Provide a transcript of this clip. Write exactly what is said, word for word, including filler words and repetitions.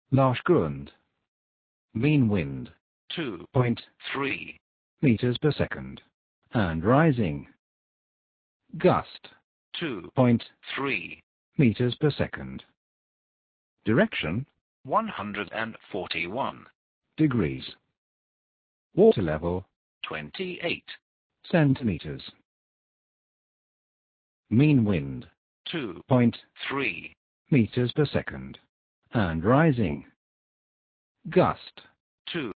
Lashgrund. Mean wind, two point three meters per second, and rising. Gust, two point three meters per second. Direction, one hundred forty-one degrees. Water level, twenty-eight centimeters. Mean wind, two point three meters per second, and rising. Gust, two